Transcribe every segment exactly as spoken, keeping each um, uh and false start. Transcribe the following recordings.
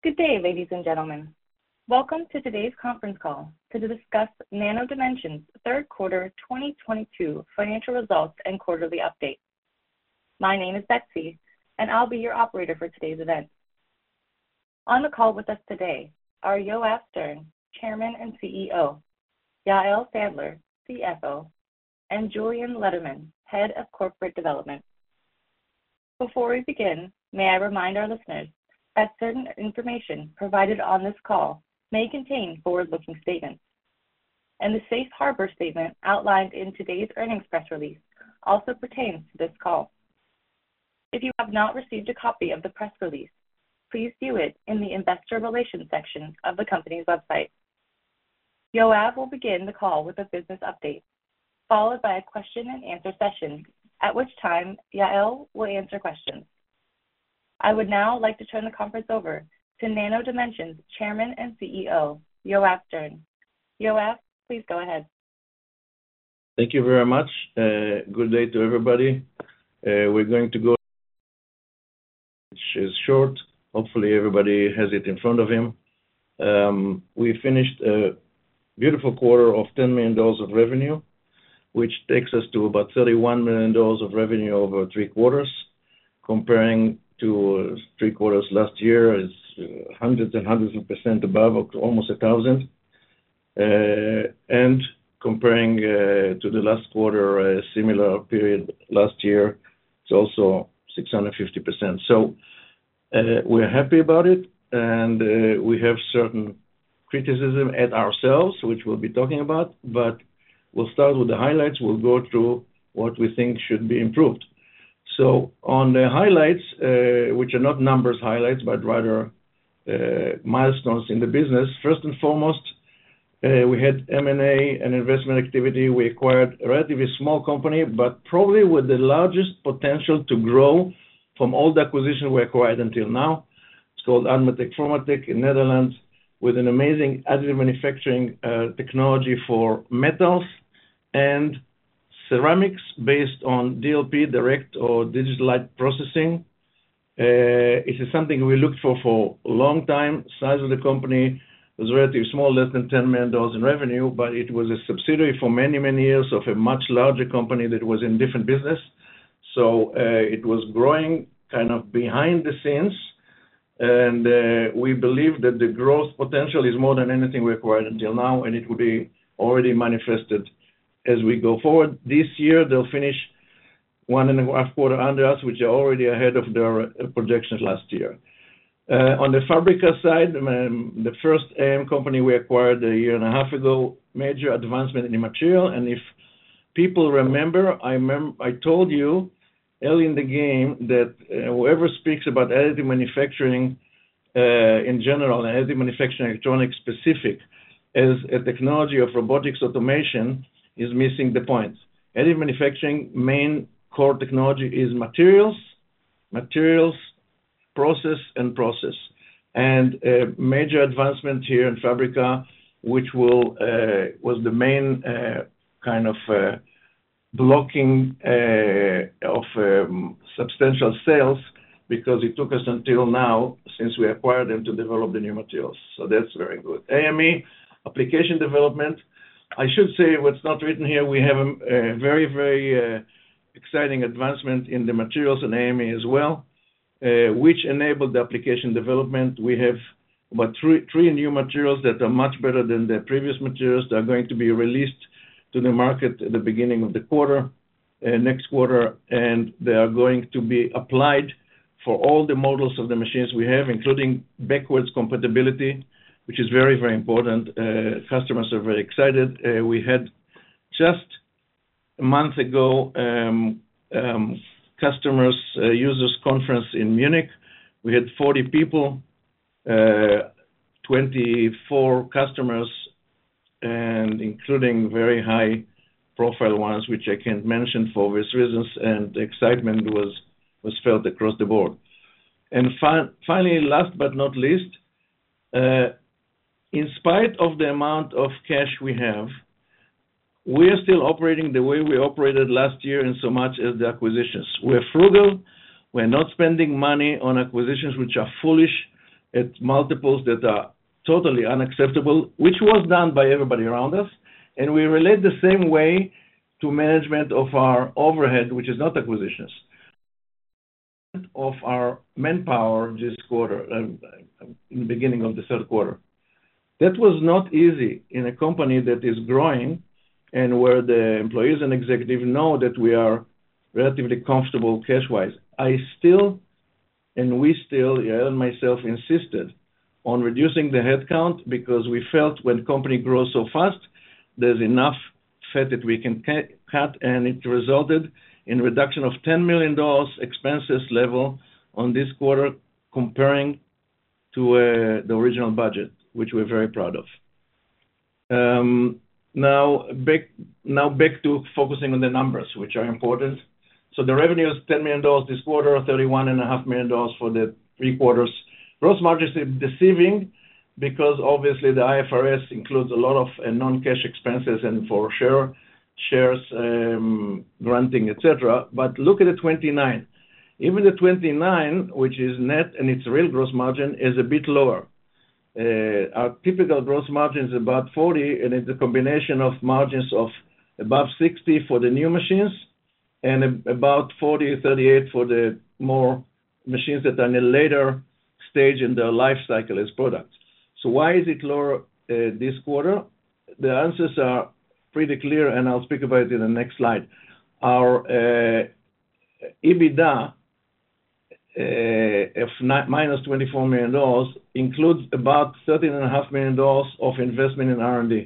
Good day, ladies and gentlemen. Welcome to today's conference call to discuss Nano Dimension's third quarter twenty twenty-two financial results and quarterly update. My name is Betsy, and I'll be your operator for today's event. On the call with us today are Yoav Stern, Chairman and C E O, Yael Sandler, C F O, and Julien Lederman, Head of Corporate Development. Before we begin, may I remind our listeners that certain information provided on this call may contain forward-looking statements, and the safe harbor statement outlined in today's earnings press release also pertains to this call. If you have not received a copy of the press release, please view it in the Investor Relations section of the company's website. Yoav will begin the call with a business update, followed by a question and answer session, at which time Yael will answer questions. I would now like to turn the conference over to Nano Dimension's Chairman and C E O, Yoav Stern. Yoav, please go ahead. Thank you very much. Uh, good day to everybody. Uh, we're going to go, which is short. Hopefully everybody has it in front of him. Um, we finished a beautiful quarter of ten million dollars of revenue, which takes us to about thirty-one million dollars of revenue over three quarters. Comparing to three quarters last year is uh, hundreds and hundreds of percent above, almost a thousand. Uh, and comparing uh, to the last quarter, a similar period last year, it's also six hundred fifty percent. So uh, we're happy about it, and uh, we have certain criticism at ourselves, which we'll be talking about, but we'll start with the highlights. We'll go through what we think should be improved. So on the highlights, uh, which are not numbers highlights, but rather uh, milestones in the business, first and foremost, uh, we had M and A and investment activity. We acquired a relatively small company, but probably with the largest potential to grow from all the acquisitions we acquired until now. It's called Admatec Formatec in Netherlands, with an amazing additive manufacturing uh, technology for metals and ceramics based on D L P, direct or digital light processing. Uh, it is something we looked for for a long time. Size of the company was relatively small, less than ten million dollars in revenue, but it was a subsidiary for many, many years of a much larger company that was in different business. So uh, it was growing kind of behind the scenes, and uh, we believe that the growth potential is more than anything we acquired until now, and it will be already manifested as we go forward. This year, they'll finish one and a half quarter under us, which are already ahead of their projections last year. Uh, on the Fabrica side, um, the first A M company we acquired a year and a half ago, major advancement in the material. And if people remember, I, mem- I told you early in the game that uh, whoever speaks about additive manufacturing uh, in general, and additive manufacturing electronics specific, as a technology of robotics automation, is missing the point. Additive manufacturing main core technology is materials, materials, process, and process. And a major advancement here in Fabrica, which will uh, was the main uh, kind of uh, blocking uh, of um, substantial sales, because it took us until now, since we acquired them, to develop the new materials. So that's very good. A M E, application development. I should say what's not written here, we have a, a very, very uh, exciting advancement in the materials and A M E as well, uh, which enabled the application development. We have about three, three new materials that are much better than the previous materials that are going to be released to the market at the beginning of the quarter, uh, next quarter, and they are going to be applied for all the models of the machines we have, including backwards compatibility, which is very, very important. Uh, customers are very excited. Uh, we had just a month ago um, um, customers uh, users conference in Munich. We had forty people, uh, twenty-four customers, and including very high profile ones, which I can't mention for obvious reasons, and the excitement was, was felt across the board. And fi- finally, last but not least, uh, in spite of the amount of cash we have, we are still operating the way we operated last year in so much as the acquisitions. We're frugal. We're not spending money on acquisitions which are foolish at multiples that are totally unacceptable, which was done by everybody around us. And we relate the same way to management of our overhead, which is not acquisitions, of our manpower this quarter, uh, in the beginning of the third quarter. That was not easy in a company that is growing and where the employees and executives know that we are relatively comfortable cash-wise. I still, and we still, Yael and myself, insisted on reducing the headcount because we felt when company grows so fast, there's enough fat that we can cut, and it resulted in reduction of ten million dollars expenses level on this quarter comparing to uh, the original budget, which we're very proud of. Um, now, back, now back to focusing on the numbers, which are important. So the revenue is ten million dollars this quarter, thirty-one point five million dollars for the three quarters. Gross margin is deceiving because obviously the I F R S includes a lot of uh, non-cash expenses and for share, shares um, granting, et cetera. But look at the twenty-nine. Even the twenty-nine, which is net and its real gross margin, is a bit lower. Uh, our typical gross margin is about forty, and it's a combination of margins of above sixty for the new machines and about forty, thirty-eight for the more machines that are in a later stage in their life cycle as products. So why is it lower uh, this quarter? The answers are pretty clear, and I'll speak about it in the next slide. Our uh, EBITDA uh, of minus twenty-four million dollars includes about thirteen point five million dollars of investment in R and D.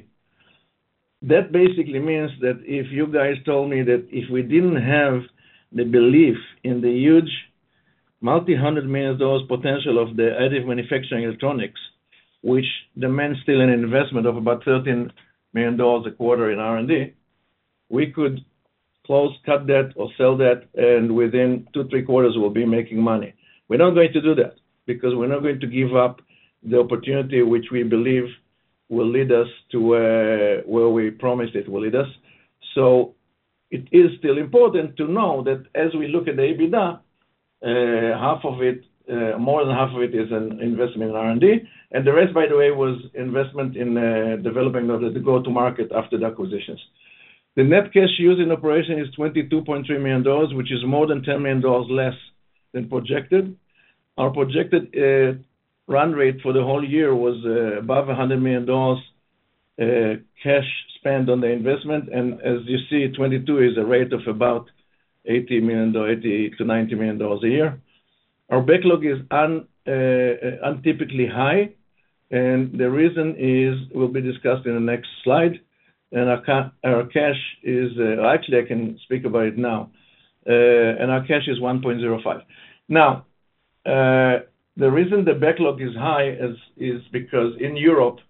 That basically means that if you guys told me that if we didn't have the belief in the huge multi-hundred million dollars potential of the additive manufacturing electronics, which demands still an investment of about thirteen million dollars a quarter in R and D, we could close, cut that, or sell that, and within two, three quarters, we'll be making money. We're not going to do that because we're not going to give up the opportunity which we believe will lead us to uh, where we promised it will lead us. So it is still important to know that as we look at the EBITDA, uh, half of it, uh, more than half of it is an investment in R and D, and the rest, by the way, was investment in uh, developing of the go-to-market after the acquisitions. The net cash used in operation is twenty-two point three million dollars, which is more than ten million dollars less than projected. Our projected uh, run rate for the whole year was uh, above one hundred million dollars uh, cash spent on the investment, and as you see, twenty-two is a rate of about eighty million dollars, eighty to ninety million dollars a year. Our backlog is un, uh, untypically high, and the reason is will be discussed in the next slide. And our, ca our cash is, uh, actually I can speak about it now, uh, and our cash is one point zero five. Now, uh, the reason the backlog is high is, is because in Europe,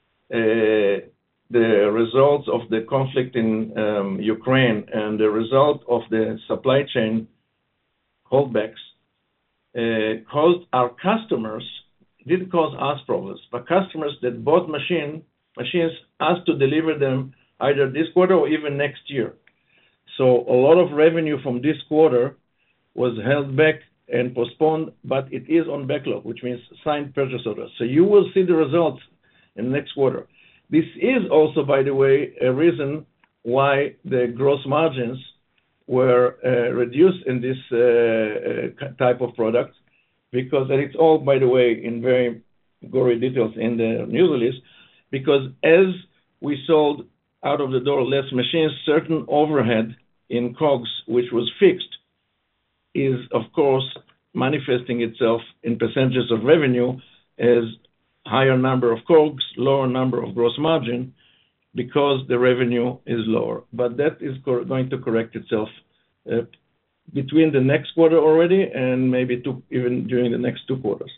uh, the results of the conflict in um, Ukraine and the result of the supply chain holdbacks uh, caused our customers, didn't cause us problems, but customers that bought machine machines asked to deliver them either this quarter or even next year. So a lot of revenue from this quarter was held back and postponed, but it is on backlog, which means signed purchase orders. So you will see the results in the next quarter. This is also, by the way, a reason why the gross margins were uh, reduced in this uh, uh, type of product, because, and it's all, by the way, in very gory details in the news release, because as we sold out of the door less machines, certain overhead in COGS, which was fixed, is, of course, manifesting itself in percentages of revenue as higher number of COGS, lower number of gross margin, because the revenue is lower. But that is going to correct itself uh, between the next quarter already and maybe two, even during the next two quarters.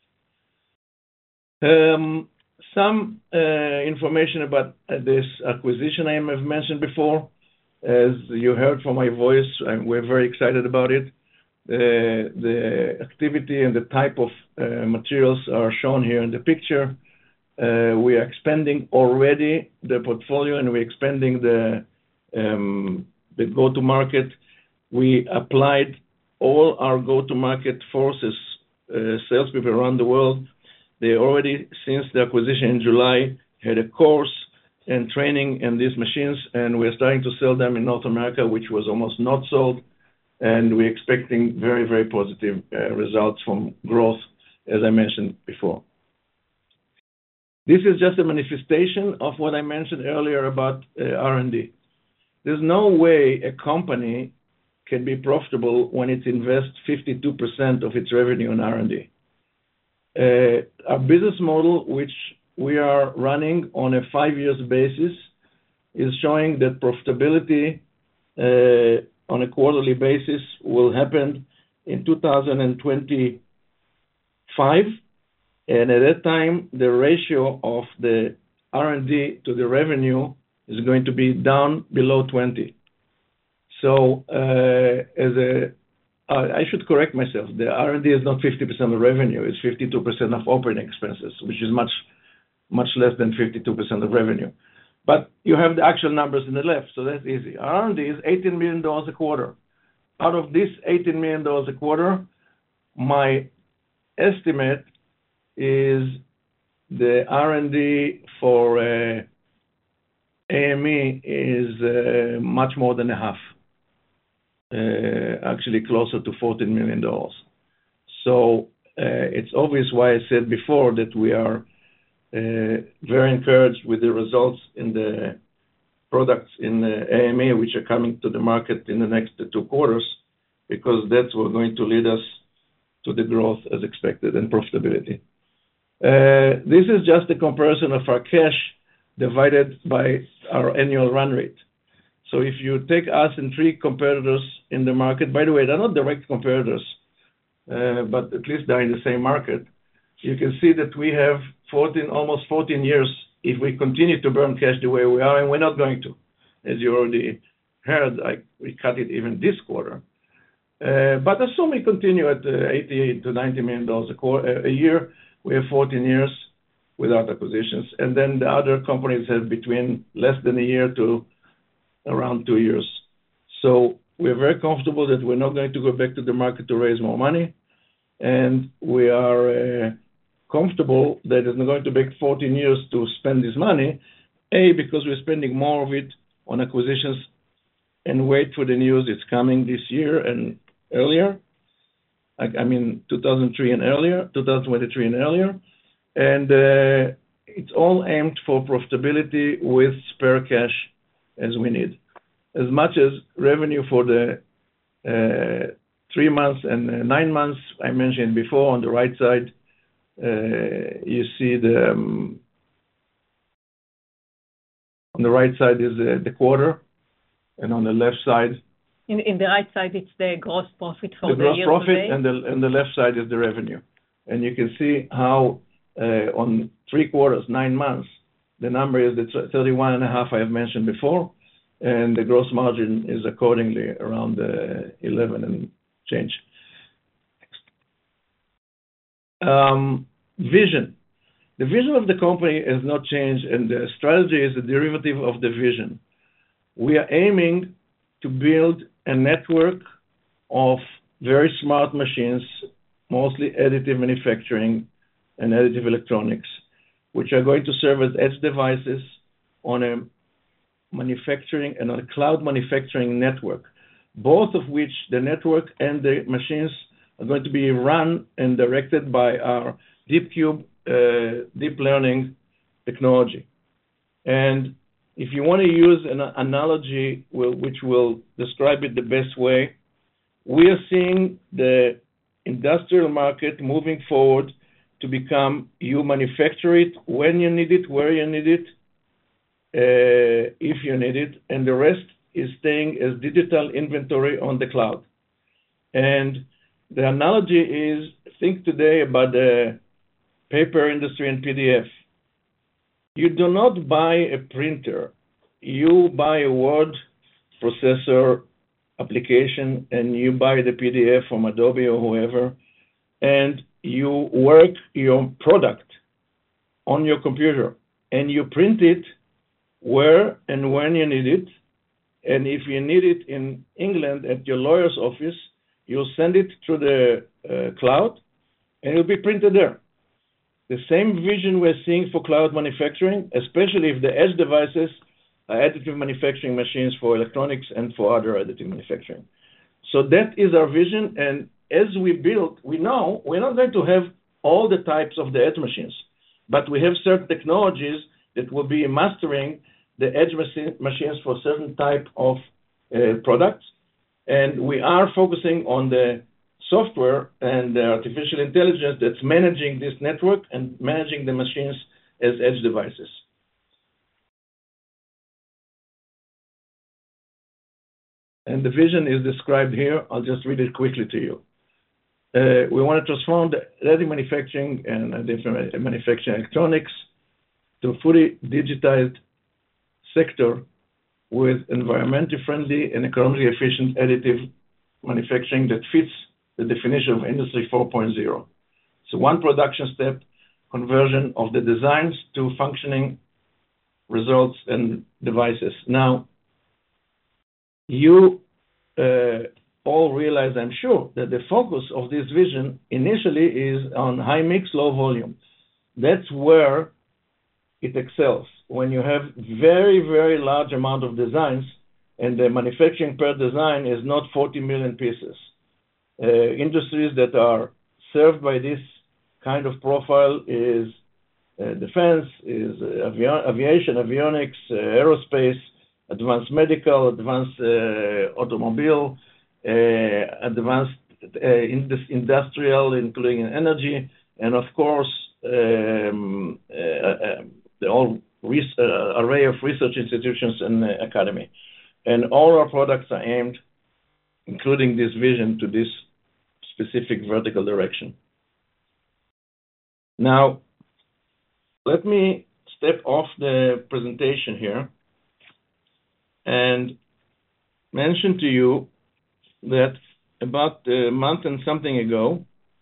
Um, some uh, information about uh, this acquisition I have mentioned before. As you heard from my voice, I'm, we're very excited about it. Uh, the activity and the type of uh, materials are shown here in the picture. Uh, we are expanding already the portfolio, and we're expanding the, um, the go-to-market. We applied all our go-to-market forces, uh, salespeople around the world, They already, since the acquisition in July, had a course and training in these machines, and we're starting to sell them in North America, which was almost not sold, and we're expecting very, very positive uh, results from growth, as I mentioned before. This is just a manifestation of what I mentioned earlier about uh, R and D. There's no way a company can be profitable when it invests fifty-two percent of its revenue in R and D. Uh, our business model, which we are running on a five-year basis, is showing that profitability uh, on a quarterly basis will happen in two thousand twenty-five, and at that time, the ratio of the R and D to the revenue is going to be down below twenty. So, uh, as a, uh, I should correct myself. The R and D is not fifty percent of revenue; it's fifty-two percent of operating expenses, which is much, much less than fifty-two percent of revenue. But you have the actual numbers in the left, so that's easy. R and D is eighteen million dollars a quarter. Out of this eighteen million dollars a quarter, my estimate is the R and D for uh, A M E is uh, much more than a half, uh, actually closer to fourteen million dollars. So uh, it's obvious why I said before that we are uh, very encouraged with the results in the products in the A M E, which are coming to the market in the next two quarters, because that's what's going to lead us to the growth as expected and profitability. Uh, this is just a comparison of our cash divided by our annual run rate. So if you take us and three competitors in the market, by the way, they're not direct competitors, uh, but at least they're in the same market, you can see that we have fourteen, almost fourteen years if we continue to burn cash the way we are, and we're not going to. As you already heard, I, we cut it even this quarter. Uh, but assume we continue at uh, eighty to ninety million dollars a, quarter, a year, we have fourteen years without acquisitions. And then the other companies have between less than a year to around two years. So we're very comfortable that we're not going to go back to the market to raise more money. And we are uh, comfortable that it's not going to take fourteen years to spend this money, A, because we're spending more of it on acquisitions and wait for the news. It's coming this year and earlier. I, I mean, two thousand three and earlier, two thousand twenty-three and earlier. And uh, it's all aimed for profitability with spare cash as we need. As much as revenue for the uh, three months and uh, nine months I mentioned before, on the right side, uh, you see the um, on the right side is uh, the quarter, and on the left side, in, in the right side it's the gross profit for the, the gross year profit, today. and the and the left side is the revenue, and you can see how uh, on three quarters, nine months, the number is the thirty-one and a half I have mentioned before, and the gross margin is accordingly around uh, eleven and change. Um, vision. The vision of the company has not changed, and the strategy is a derivative of the vision. We are aiming to build a network of very smart machines, mostly additive manufacturing and additive electronics, which are going to serve as edge devices on a manufacturing and on a cloud manufacturing network, both of which the network and the machines are going to be run and directed by our DeepCube uh, deep learning technology. And if you want to use an analogy which will describe it the best way, we are seeing the industrial market moving forward to become you manufacture it when you need it, where you need it, uh, if you need it, and the rest is staying as digital inventory on the cloud. And the analogy is, think today about the paper industry and P D F. You do not buy a printer. You buy a word processor application, and you buy the P D F from Adobe or whoever, and you work your product on your computer, and you print it where and when you need it. And if you need it in England at your lawyer's office, you'll send it through the uh, cloud, and it'll be printed there. the same vision we're seeing for cloud manufacturing, especially if the edge devices are additive manufacturing machines for electronics and for other additive manufacturing. So that is our vision, and as we build, we know we're not going to have all the types of the edge machines, but we have certain technologies that will be mastering the edge machines for certain type of uh, products, and we are focusing on the software and the artificial intelligence that's managing this network and managing the machines as edge devices. And the vision is described here. I'll just read it quickly to you. Uh, we want to transform the additive manufacturing and additive manufacturing electronics to a fully digitized sector with environmentally friendly and economically efficient additive manufacturing that fits the definition of Industry four point oh. So one production step, conversion of the designs to functioning results and devices. Now, you uh, all realize, I'm sure, that the focus of this vision initially is on high mix, low volume. That's where it excels. When you have very, very large amount of designs and the manufacturing per design is not forty million pieces. Uh, industries that are served by this kind of profile is uh, defense, is uh, avi- aviation, avionics, uh, aerospace, advanced medical, advanced uh, automobile, uh, advanced uh, indus- industrial, including energy, and of course, um, uh, uh, the whole res- uh, array of research institutions and uh, academy. And all our products are aimed, including this vision, to this specific vertical direction. Now, let me step off the presentation here and mention to you that about a month and something ago,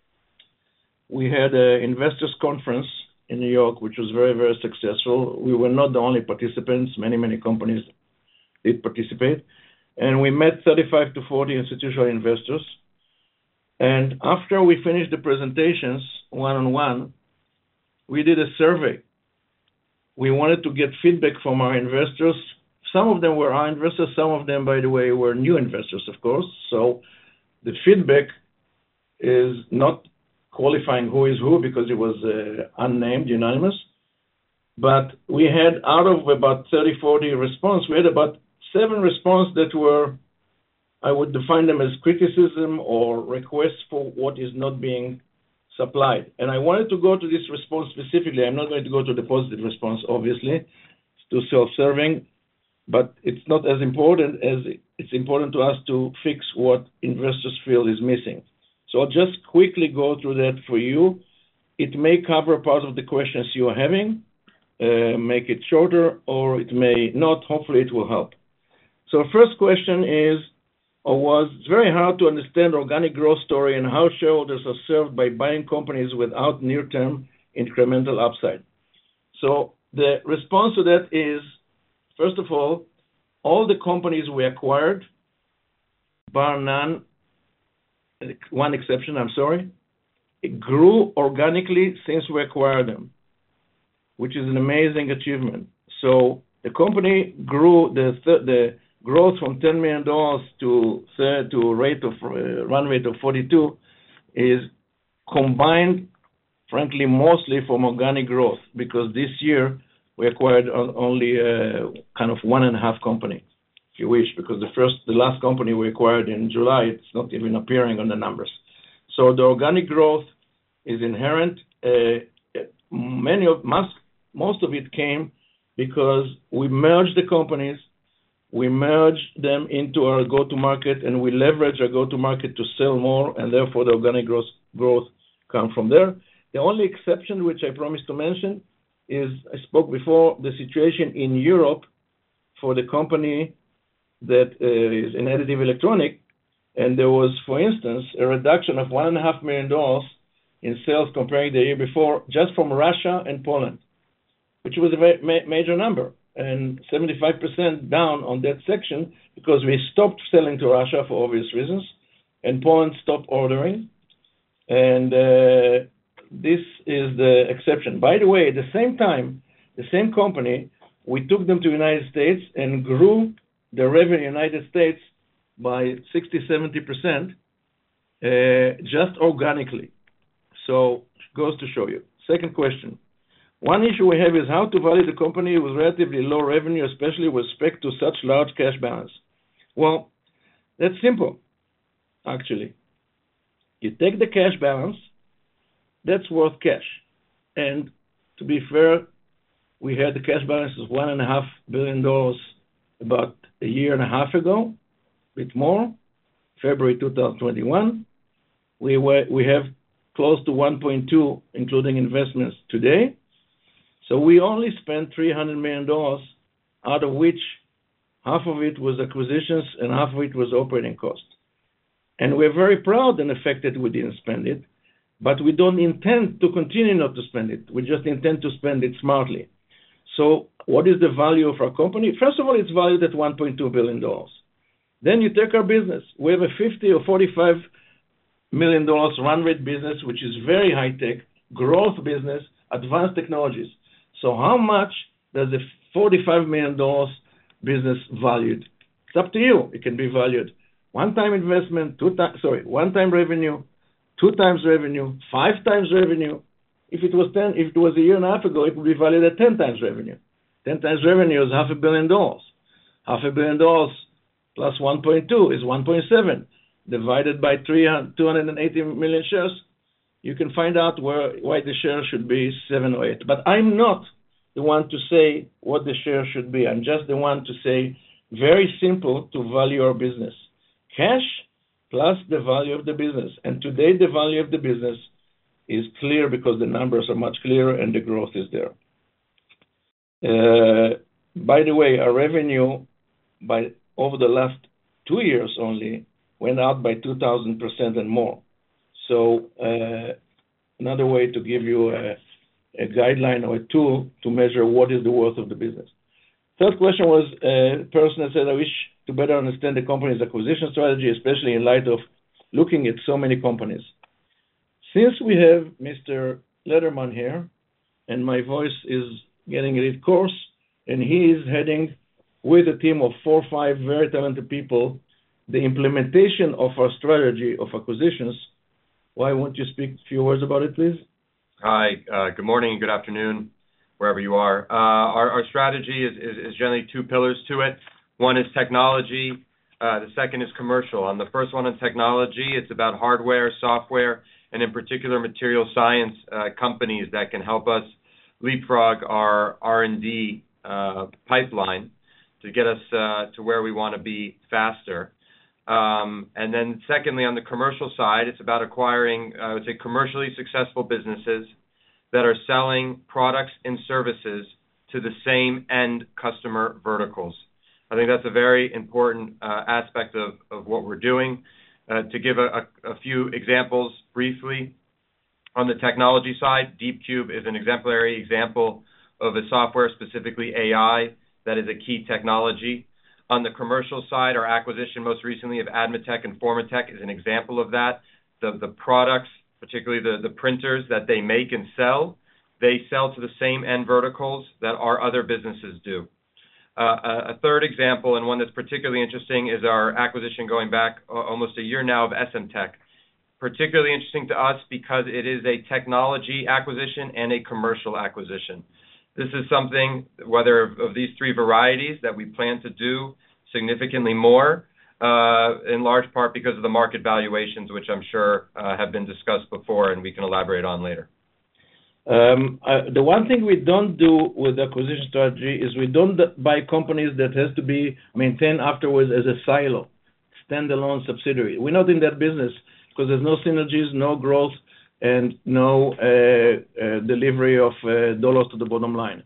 we had an investors conference in New York, which was very, very successful. We were not the only participants. Many, many companies did participate. And we met thirty-five to forty institutional investors. And after we finished the presentations one-on-one, we did a survey. We wanted to get feedback from our investors. Some of them were our investors. Some of them, by the way, were new investors, of course. So the feedback is not qualifying who is who because it was uh, unnamed, unanimous. But we had, out of about thirty, forty response, we had about seven responses that were, I would define them as criticism or requests for what is not being supplied. And I wanted to go to this response specifically. I'm not going to go to the positive response, obviously. It's too self-serving, but it's not as important as it's important to us to fix what investors feel is missing. So I'll just quickly go through that for you. It may cover part of the questions you are having, uh, make it shorter, or it may not. Hopefully it will help. So first question is, or was, it's very hard to understand organic growth story and how shareholders are served by buying companies without near-term incremental upside. So the response to that is, first of all, all the companies we acquired, bar none, one exception, I'm sorry, it grew organically since we acquired them, which is an amazing achievement. So the company grew the th- the growth from ten million dollars to to a rate of uh, run rate of forty-two is combined, frankly, mostly from organic growth, because this year we acquired only uh, kind of one and a half company, if you wish, because the first, the last company we acquired in July, it's not even appearing on the numbers. So the organic growth is inherent. Uh, many of most, most of it came because we merged the companies. We merge them into our go-to-market, and we leverage our go-to-market to sell more, and therefore the organic growth, growth comes from there. The only exception, which I promised to mention, is, I spoke before, the situation in Europe for the company that uh, is in additive electronic, and there was, for instance, a reduction of one and a half million dollars in sales comparing the year before, just from Russia and Poland, which was a very ma- major number. And seventy-five percent down on that section because we stopped selling to Russia for obvious reasons, and Poland stopped ordering. And uh, this is the exception. By the way, at the same time, the same company, we took them to the United States and grew the revenue in the United States by sixty, seventy percent uh, just organically. So it goes to show you. Second question. One issue we have is how to value the company with relatively low revenue, especially with respect to such large cash balance. Well, that's simple, actually. You take the cash balance, that's worth cash. And to be fair, we had the cash balance of one and a half billion dollars about a year and a half ago, a bit more, February two thousand twenty-one. We were, we have close to one point two, including investments today. So we only spent three hundred million dollars, out of which half of it was acquisitions and half of it was operating costs. And we're very proud in the fact that we didn't spend it, but we don't intend to continue not to spend it. We just intend to spend it smartly. So what is the value of our company? First of all, it's valued at one point two billion dollars. Then you take our business. We have a fifty or forty-five million dollars run rate business, which is very high tech, growth business, advanced technologies. So how much does a forty-five million dollars business valued? It's up to you. It can be valued one-time investment, two times, sorry, one-time revenue, two times revenue, five times revenue. If it was ten, if it was a year and a half ago, it would be valued at ten times revenue. Ten times revenue is half a billion dollars. Half a billion dollars plus one point two is one point seven. Divided by two hundred eighty million shares, you can find out where why the share should be seven or eight. But I'm not the one to say what the share should be. I'm just the one to say, very simple to value our business. Cash plus the value of the business. And today the value of the business is clear because the numbers are much clearer and the growth is there. Uh, by the way, our revenue by over the last two years only went out by two thousand percent and more. So uh, another way to give you a, a guideline or a tool to measure what is the worth of the business. Third question was a person that said, I wish to better understand the company's acquisition strategy, especially in light of looking at so many companies. Since we have Mister Lederman here, and my voice is getting a little coarse, and he is heading with a team of four or five very talented people the implementation of our strategy of acquisitions. Why won't you speak a few words about it, please? Hi, uh, good morning and good afternoon, wherever you are. Uh, our, our strategy is, is, is generally two pillars to it. One is technology. Uh, the second is commercial. On the first one on technology, it's about hardware, software, and in particular material science uh, companies that can help us leapfrog our R and D uh, pipeline to get us uh, to where we want to be faster. Um, and then secondly, on the commercial side, it's about acquiring, uh, I would say, commercially successful businesses that are selling products and services to the same end customer verticals. I think that's a very important uh, aspect of, of what we're doing. Uh, to give a, a, a few examples briefly, on the technology side, DeepCube is an exemplary example of a software, specifically A I, that is a key technology. On the commercial side, our acquisition most recently of Admatec and Formatec is an example of that. The, the products, particularly the, the printers that they make and sell, they sell to the same end verticals that our other businesses do. Uh, a, a third example, and one that's particularly interesting, is our acquisition going back uh, almost a year now of Essemtec. Particularly interesting to us because it is a technology acquisition and a commercial acquisition. This is something, whether of, of these three varieties, that we plan to do significantly more, uh, in large part because of the market valuations, which I'm sure uh, have been discussed before and we can elaborate on later. Um, uh, the one thing we don't do with acquisition strategy is we don't buy companies that has to be maintained afterwards as a silo, standalone subsidiary. We're not in that business because there's no synergies, no growth, and no uh, uh, delivery of uh, dollars to the bottom line.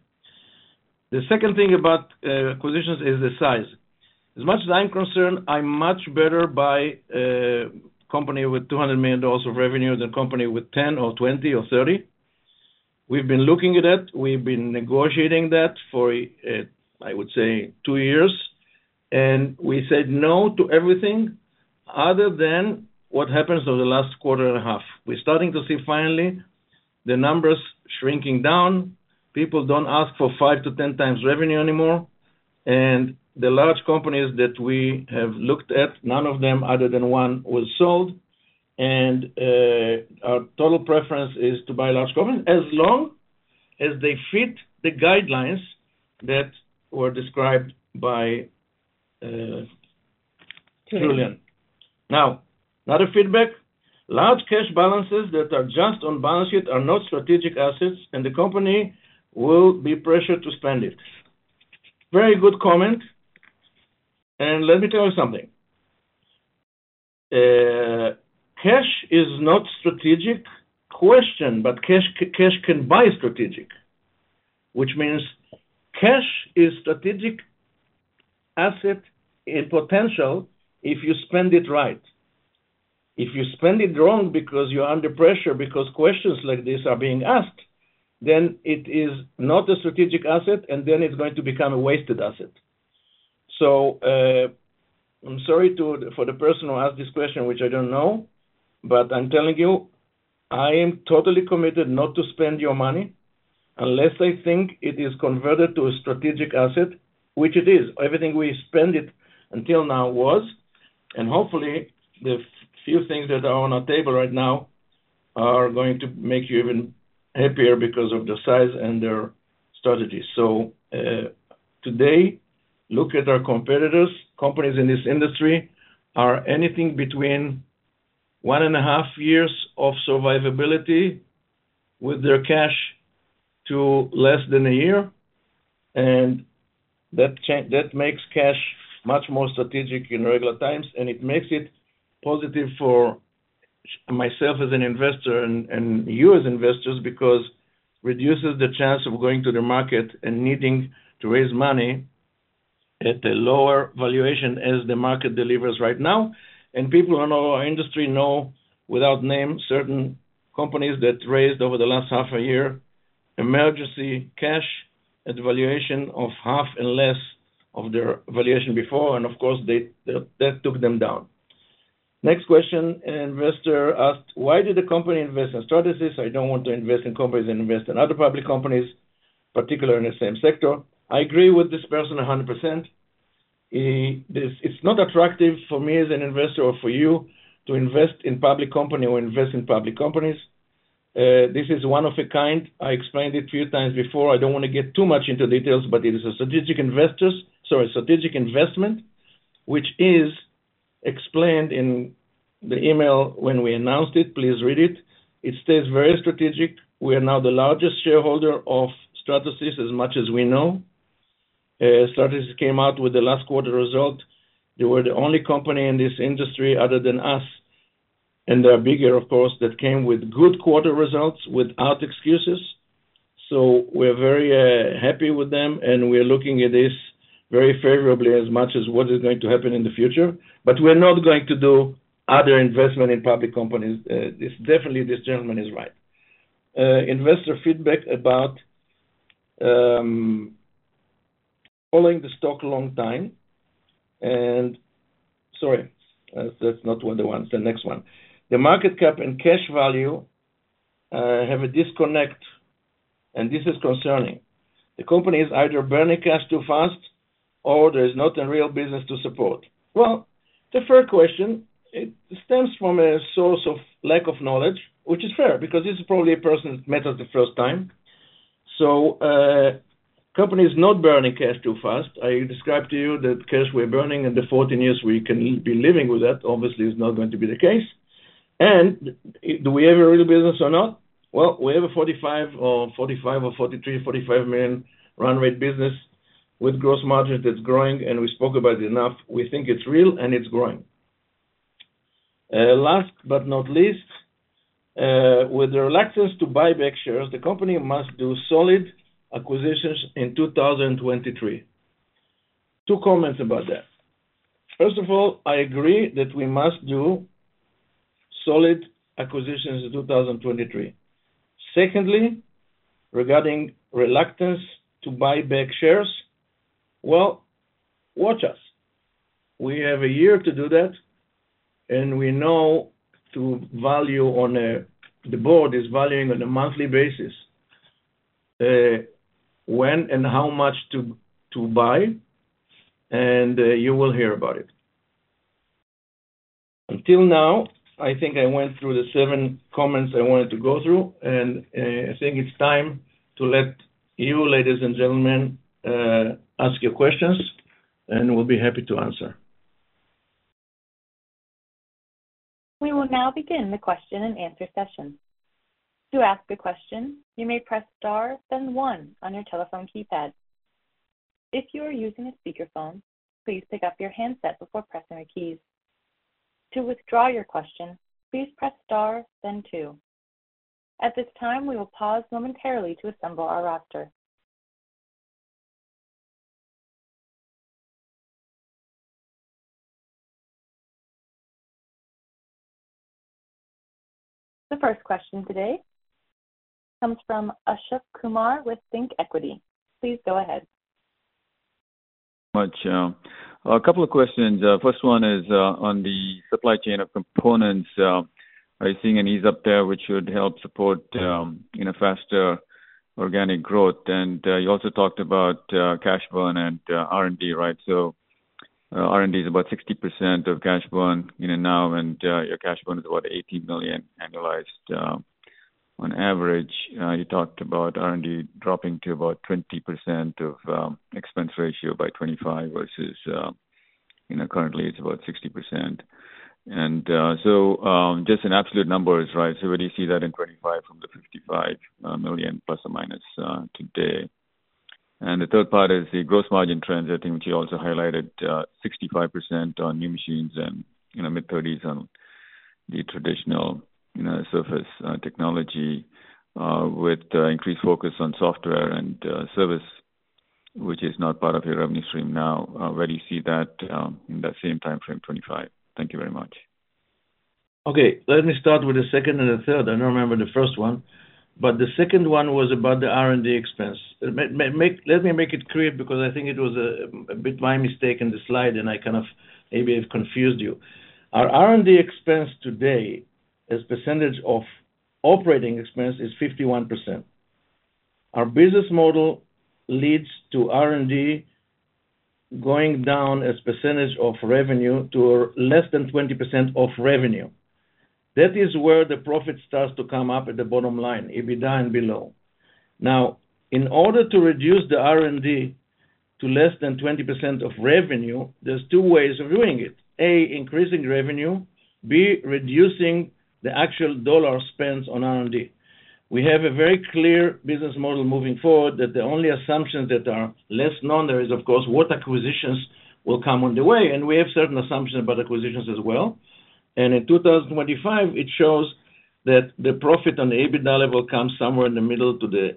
The second thing about uh, acquisitions is the size. As much as I'm concerned, I'm much better by a company with two hundred million dollars of revenue than a company with ten or twenty or thirty. We've been looking at that. We've been negotiating that for, uh, I would say, two years. And we said no to everything other than what happens over the last quarter and a half. We're starting to see finally the numbers shrinking down. People don't ask for five to ten times revenue anymore. And the large companies that we have looked at, none of them other than one was sold. And uh, our total preference is to buy large companies as long as they fit the guidelines that were described by uh, Julian. Now, another feedback. Large cash balances that are just on balance sheet are not strategic assets, and the company will be pressured to spend it. Very good comment. And let me tell you something. Uh, cash is not strategic question, but cash cash can buy strategic, which means cash is strategic asset in potential if you spend it right. If you spend it wrong because you're under pressure, because questions like this are being asked, then it is not a strategic asset, and then it's going to become a wasted asset. So uh, I'm sorry to for the person who asked this question, which I don't know, but I'm telling you, I am totally committed not to spend your money unless I think it is converted to a strategic asset, which it is. Everything we spend it until now was, and hopefully the few things that are on our table right now are going to make you even happier because of their size and their strategy. So uh, today, look at our competitors. Companies in this industry are anything between one and a half years of survivability with their cash to less than a year, and that cha- that makes cash much more strategic in regular times, and it makes it positive for myself as an investor and, and you as investors, because reduces the chance of going to the market and needing to raise money at a lower valuation as the market delivers right now. And people in our industry know, without name, certain companies that raised over the last half a year emergency cash at valuation of half and less of their valuation before, and of course they, they that took them down. Next question, an investor asked, why did the company invest in Stratasys? I don't want to invest in companies and invest in other public companies, particularly in the same sector. I agree with this person one hundred percent. He, this, it's not attractive for me as an investor or for you to invest in public company or invest in public companies. Uh, this is one of a kind. I explained it a few times before. I don't want to get too much into details, but it is a strategic investors, sorry, strategic investment, which is explained in the email when we announced it. Please read it. It stays very strategic. We are now the largest shareholder of Stratasys, as much as we know. Uh, Stratasys came out with the last quarter result. They were the only company in this industry other than us, and they're bigger, of course, that came with good quarter results without excuses. So we're very uh, happy with them, and we're looking at this very favorably as much as what is going to happen in the future. But we're not going to do other investment in public companies. Uh, this definitely, this gentleman is right. Uh, investor feedback about um, following the stock a long time. And sorry, that's, that's not one of the ones, the next one. The market cap and cash value uh, have a disconnect, and this is concerning. The company is either burning cash too fast, or there is not a real business to support. Well, the fair question, it stems from a source of lack of knowledge, which is fair, because this is probably a person that met us the first time. So, uh, company is not burning cash too fast. I described to you that cash we're burning in the fourteen years we can be living with that. Obviously, is not going to be the case. And do we have a real business or not? Well, we have a forty-five or forty-five or forty-three, forty-five million run rate business with gross margins that's growing, and we spoke about it enough. We think it's real and it's growing. Uh, last but not least, uh, with the reluctance to buy back shares, the company must do solid acquisitions in two thousand twenty-three. Two comments about that. First of all, I agree that we must do solid acquisitions in two thousand twenty-three. Secondly, regarding reluctance to buy back shares, well, watch us. We have a year to do that, and we know to value on a the board is valuing on a monthly basis uh, when and how much to to buy, and uh, you will hear about it. Until now, I think I went through the seven comments I wanted to go through, and uh, I think it's time to let you, ladies and gentlemen, uh, ask your questions, and we'll be happy to answer. We will now begin the question and answer session. To ask a question, you may press star, then one on your telephone keypad. If you are using a speakerphone, please pick up your handset before pressing the keys. To withdraw your question, please press star, then two. At this time, we will pause momentarily to assemble our roster. The first question today comes from Ashok Kumar with Think Equity. Please go ahead. Much. Uh, a couple of questions. Uh, first one is uh, on the supply chain of components. Uh, are you seeing an ease up there, which should help support um, you know faster organic growth? And uh, you also talked about uh, cash burn and uh, R and D, right? So uh, R and D is about sixty percent of cash burn, you know now, and uh, your cash burn is about eighty million annualized uh, on average. Uh, you talked about R and D dropping to about twenty percent of um, expense ratio by twenty-five versus, uh, you know, currently it's about sixty percent. And uh, so um, just in absolute numbers, right? So where do you see that in twenty-five from the fifty-five uh, million plus or minus uh, today? And the third part is the gross margin trends, I think, which you also highlighted, uh, sixty-five percent on new machines and, you know, mid thirties on the traditional you know, surface uh, technology uh, with uh, increased focus on software and uh, service, which is not part of your revenue stream now. Uh, where do you see that um, in that same time frame, twenty-five? Thank you very much. Okay, let me start with the second and the third. I don't remember the first one, but the second one was about the R and D expense. Make, make, let me make it clear, because I think it was a, a bit my mistake in the slide, and I kind of maybe have confused you. Our R and D expense today as percentage of operating expense is fifty-one percent. Our business model leads to R and D going down as percentage of revenue to less than twenty percent of revenue. That is where the profit starts to come up at the bottom line, EBITDA and below. Now, in order to reduce the R and D to less than twenty percent of revenue, there's two ways of doing it. A, increasing revenue. B, reducing the actual dollar spent on R and D. We have a very clear business model moving forward that the only assumptions that are less known there is, of course, what acquisitions will come on the way, and we have certain assumptions about acquisitions as well. And in two thousand twenty-five, it shows that the profit on the EBITDA level comes somewhere in the middle to the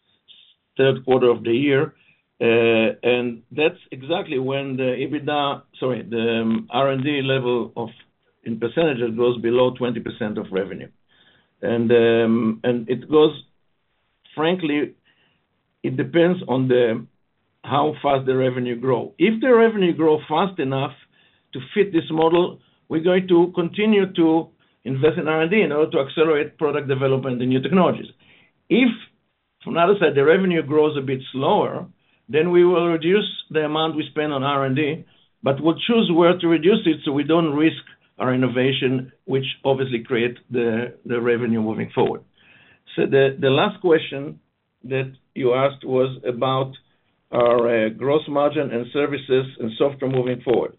third quarter of the year, uh, and that's exactly when the EBITDA, sorry, the um, R and D level of in percentages goes below twenty percent of revenue. And um, and it goes, frankly, it depends on the how fast the revenue grow. If the revenue grow fast enough to fit this model, we're going to continue to invest in R and D in order to accelerate product development and new technologies. If, from the other side, the revenue grows a bit slower, then we will reduce the amount we spend on R and D, but we'll choose where to reduce it so we don't risk our innovation, which obviously create the, the revenue moving forward. So the, the last question that you asked was about our uh, gross margin and services and software moving forward.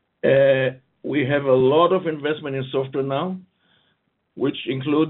Uh, we have a lot of investment in software now, which includes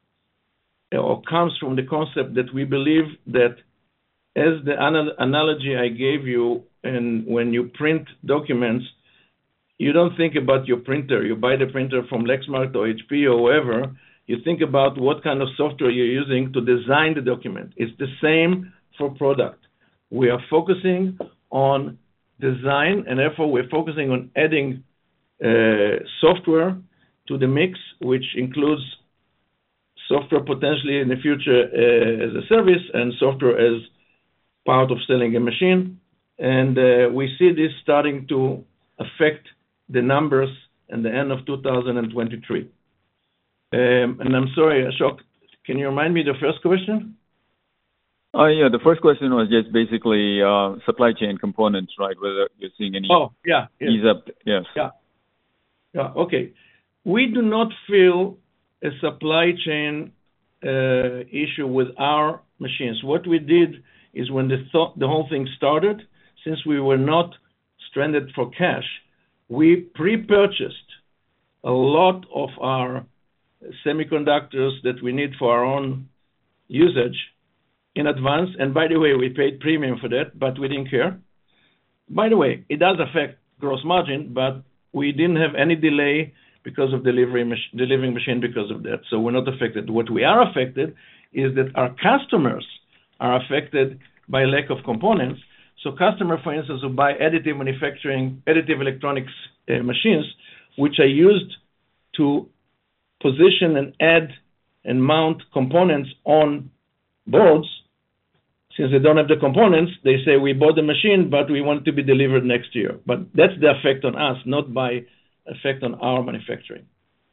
or comes from the concept that we believe that, as the anal- analogy I gave you, and when you print documents, you don't think about your printer. You buy the printer from Lexmark or H P or whoever. You think about what kind of software you're using to design the document. It's the same for product. We are focusing on design, and therefore we're focusing on adding uh, software to the mix, which includes software potentially in the future uh, as a service and software as part of selling a machine. And uh, we see this starting to affect the numbers at the end of two thousand twenty-three. Um, and I'm sorry, Ashok, can you remind me the first question? Oh, yeah. The first question was just basically uh, supply chain components, right? Whether you're seeing any Oh, yeah. Yes. ease up. Yes. Yeah. Yeah. Okay. We do not feel a supply chain uh, issue with our machines. What we did is when the th- the whole thing started, since we were not stranded for cash, we pre-purchased a lot of our semiconductors that we need for our own usage in advance. And by the way, we paid premium for that, but we didn't care. By the way, it does affect gross margin, but we didn't have any delay because of delivery mach- delivering machine because of that. So we're not affected. What we are affected is that our customers are affected by lack of components. So customer, for instance, who buy additive manufacturing, additive electronics uh, machines, which are used to position and add and mount components on boards, since they don't have the components, they say, we bought the machine, but we want it to be delivered next year. But that's the effect on us, not by effect on our manufacturing.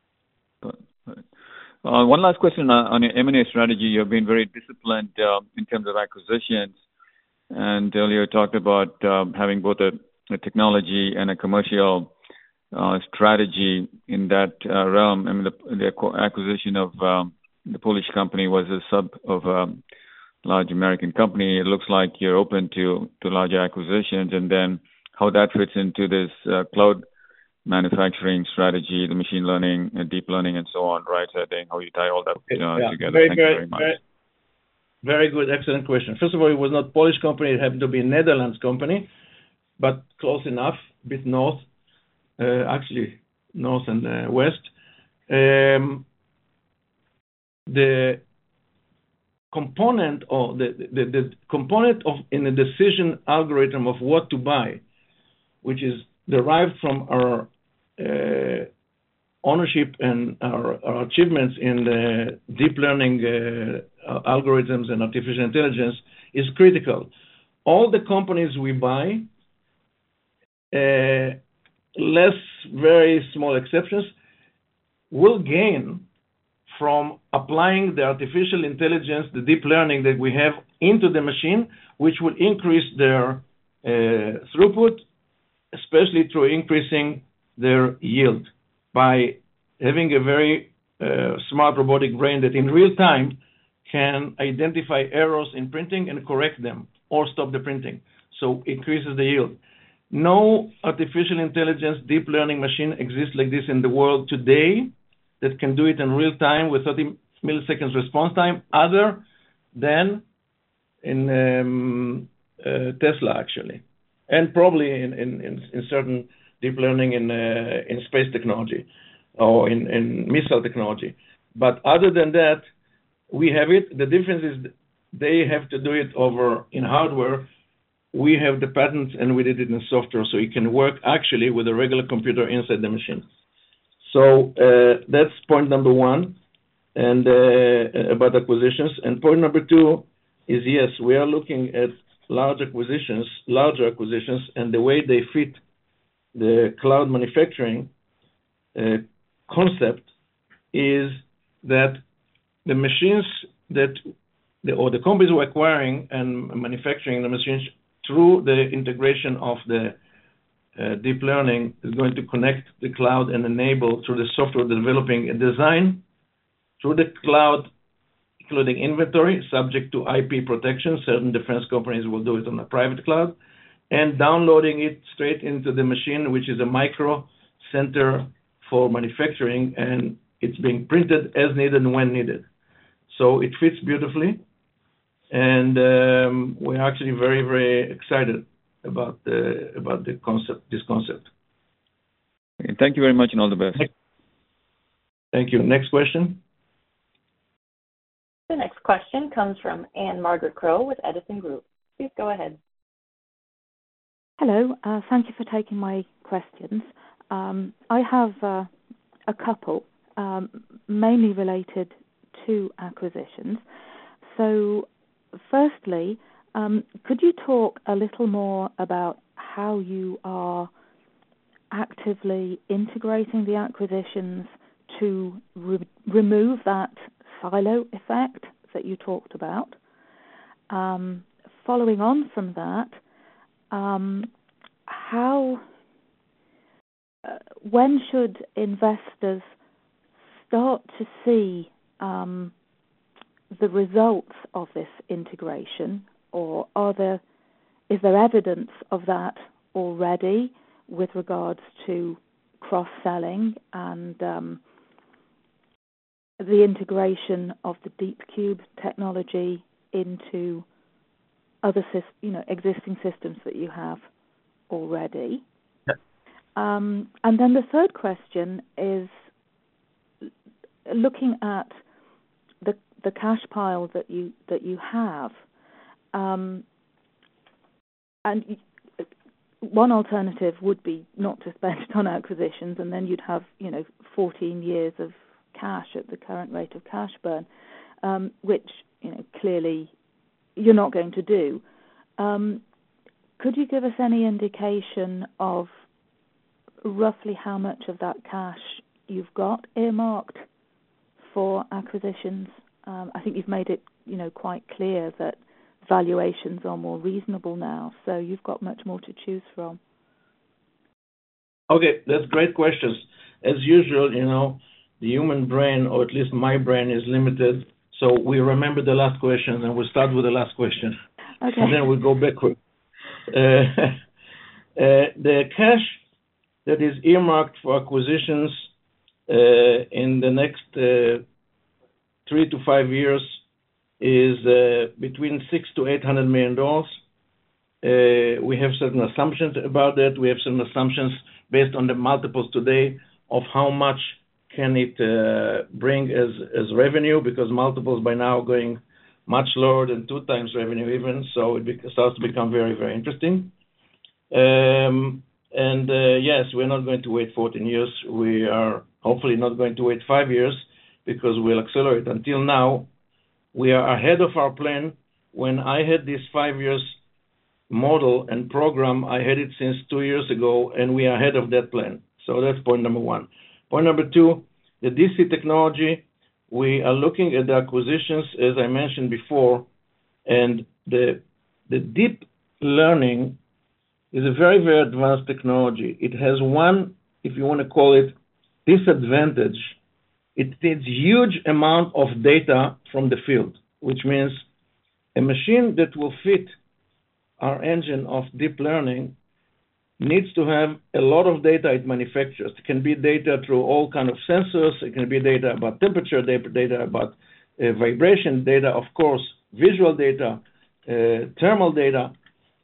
Uh, one last question on, on your M and A strategy. You've been very disciplined uh, in terms of acquisitions, and earlier talked about um, having both a, a technology and a commercial uh, strategy in that uh, realm. I mean, the, the acquisition of um, the Polish company was a sub of a large American company. It looks like you're open to, to larger acquisitions, and then how that fits into this uh, cloud manufacturing strategy, the machine learning, and deep learning, and so on, right? So I think how you tie all that uh, yeah, together. very, Thank very, you very much. Very, very good, excellent question. First of all, it was not Polish company; it happened to be a Netherlands company, but close enough, a bit north, uh, actually north and uh, west. Um, the component or the, the, the component of in the decision algorithm of what to buy, which is derived from our uh, ownership and our, our achievements in the deep learning uh, algorithms and artificial intelligence, is critical. All the companies we buy, uh, less very small exceptions, will gain from applying the artificial intelligence, the deep learning that we have into the machine, which will increase their uh, throughput, especially through increasing their yield by having a very uh, smart robotic brain that in real time can identify errors in printing and correct them or stop the printing. So increases the yield. No artificial intelligence deep learning machine exists like this in the world today that can do it in real time with thirty milliseconds response time, other than in um, uh, Tesla, actually, and probably in, in, in, in certain deep learning in, uh, in space technology or in, in missile technology. But other than that, we have it. The difference is they have to do it over in hardware. We have the patents, and we did it in software, so it can work actually with a regular computer inside the machine. So uh, that's point number one, and uh, about acquisitions. And point number two is, yes, we are looking at large acquisitions, larger acquisitions, and the way they fit the cloud manufacturing uh, concept is that the machines that, the, or the companies we're acquiring and manufacturing the machines through the integration of the Uh, deep learning is going to connect the cloud and enable through the software developing a design through the cloud, including inventory, subject to I P protection. Certain defense companies will do it on a private cloud, and downloading it straight into the machine, which is a micro center for manufacturing, and it's being printed as needed and when needed. So it fits beautifully, and um, we're actually very, very excited about the about the concept, this concept. Thank you very much, and all the best. Thank you. Next question. The next question comes from Anne Margaret Crow with Edison Group. Please go ahead. Hello. Uh, thank you for taking my questions. Um, I have uh, a couple, um, mainly related to acquisitions. So, firstly, Um, could you talk a little more about how you are actively integrating the acquisitions to re- remove that silo effect that you talked about. Um, following on from that, um, how, uh, when should investors start to see um, the results of this integration, or are there, is there evidence of that already with regards to cross-selling and um, the integration of the DeepCube technology into other, you know, existing systems that you have already? Yeah. Um, and then the third question is looking at the the cash pile that you that you have, um, and one alternative would be not to spend it on acquisitions, and then you'd have, you know, fourteen years of cash at the current rate of cash burn, um, which, you know, clearly you're not going to do. Um, could you give us any indication of roughly how much of that cash you've got earmarked for acquisitions? Um, I think you've made it, you know, quite clear that valuations are more reasonable now, so you've got much more to choose from. Okay, that's great questions. As usual, you know, the human brain, or at least my brain, is limited, so we remember the last question and we start with the last question. Okay. And then we go backward. Uh, uh, the cash that is earmarked for acquisitions uh, in the next uh, three to five years is uh, between six to eight hundred million dollars. Uh, we have certain assumptions about that. We have certain assumptions based on the multiples today of how much can it uh, bring as as revenue, because multiples by now are going much lower than two times revenue even, so it be- starts to become very, very interesting. Um, and uh, yes, we're not going to wait fourteen years. We are hopefully not going to wait five years because we'll accelerate. Until now, we are ahead of our plan. When I had this five years model and program, I had it since two years ago, and we are ahead of that plan. So that's point number one. Point number two, the D C technology, we are looking at the acquisitions, as I mentioned before, and the the deep learning is a very, very advanced technology. It has one, if you want to call it, disadvantage. It needs huge amount of data from the field, which means a machine that will fit our engine of deep learning needs to have a lot of data it manufactures. It can be data through all kind of sensors. It can be data about temperature, data about uh, vibration, data, of course, visual data, uh, thermal data.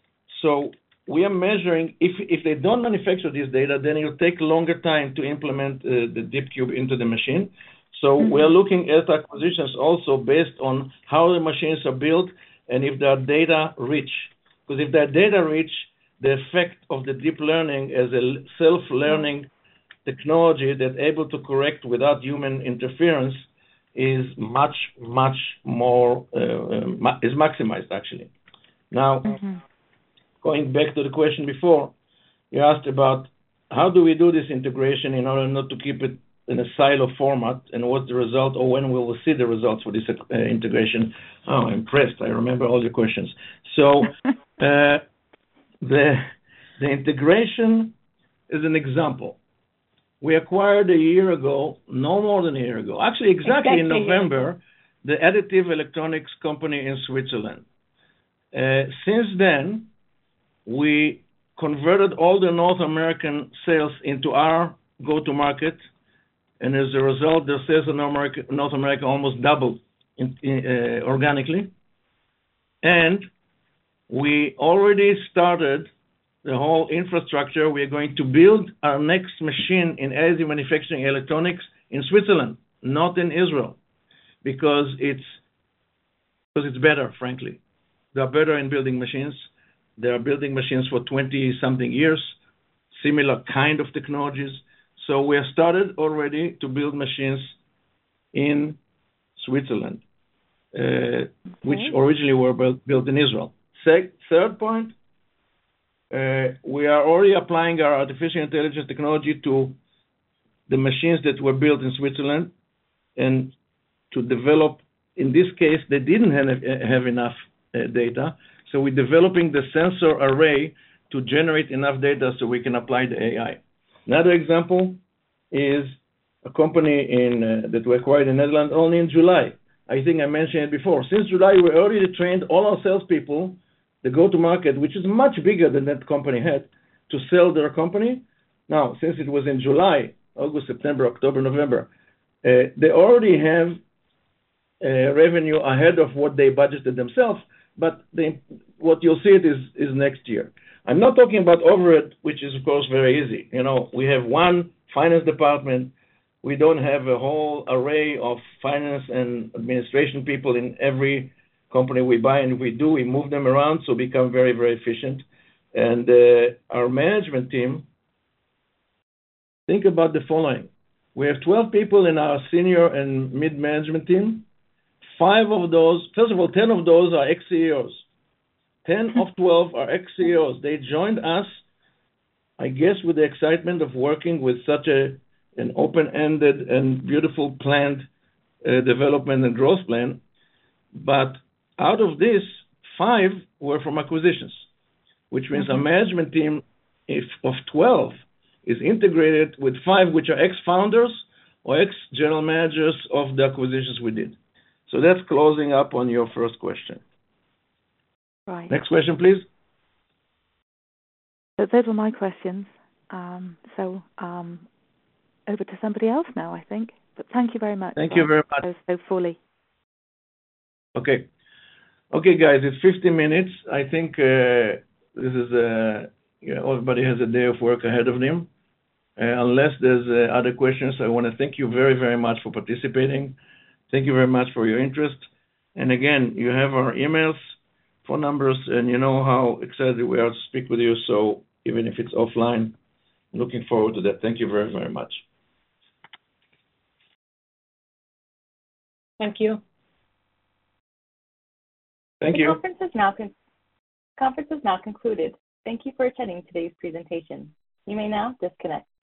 So we are measuring, if if they don't manufacture this data, then it'll take a longer time to implement uh, the DeepCube into the machine. So mm-hmm. we are looking at acquisitions also based on how the machines are built and if they are data rich. Because if they're data rich, the effect of the deep learning as a self-learning technology that's able to correct without human interference is much, much more, uh, is maximized actually. Now, mm-hmm. going back to the question before, you asked about how do we do this integration in order not to keep it in a silo format, and what's the result, or when we will see the results for this uh, integration. Oh, I'm impressed. I remember all your questions. So uh, the the integration is an example. We acquired a year ago, no more than a year ago, actually exactly, exactly in November, the additive electronics company in Switzerland. Uh, since then, we converted all the North American sales into our go-to-market, and as a result, the sales in North America, North America almost doubled in, in, uh, organically. And we already started the whole infrastructure. We are going to build our next machine in additive manufacturing electronics in Switzerland, not in Israel, because it's because it's better, frankly. They are better in building machines. They are building machines for twenty-something years, similar kind of technologies. So we have started already to build machines in Switzerland, uh, okay. which originally were built, built in Israel. Se- third point, uh, we are already applying our artificial intelligence technology to the machines that were built in Switzerland and to develop. In this case, they didn't have, have enough uh, data, so we're developing the sensor array to generate enough data so we can apply the A I. Another example is a company in uh, that we acquired in Netherlands only in July. I think I mentioned it before. Since July, we already trained all our salespeople, the go-to-market, which is much bigger than that company had, to sell their company. Now, since it was in July, August, September, October, November, uh, they already have uh, revenue ahead of what they budgeted themselves, but they, what you'll see it is, is next year. I'm not talking about overhead, which is, of course, very easy. You know, we have one finance department. We don't have a whole array of finance and administration people in every company we buy, and if we do, we move them around, so become very, very efficient. And uh, our management team, think about the following. We have twelve people in our senior and mid-management team. Five of those, first of all, ten of those are ex-C E Os. ten of twelve are ex-C E Os. They joined us, I guess, with the excitement of working with such a an open-ended and beautiful planned uh, development and growth plan. But out of this, five were from acquisitions, which means mm-hmm. our management team if of twelve is integrated with five which are ex-founders or ex-general managers of the acquisitions we did. So that's closing up on your first question. Right. Next question, please. So those were my questions. Um, so um, over to somebody else now, I think. But thank you very much. Thank you very much. So, so fully. Okay. Okay, guys, it's fifty minutes. I think uh, this is, uh, you know, everybody has a day of work ahead of them. Uh, unless there's uh, other questions, I want to thank you very, very much for participating. Thank you very much for your interest. And again, you have our emails, phone numbers, and you know how excited we are to speak with you. So even if it's offline, looking forward to that. Thank you very, very much. Thank you. Thank the you. Conference is, now con- conference is now concluded. Thank you for attending today's presentation. You may now disconnect.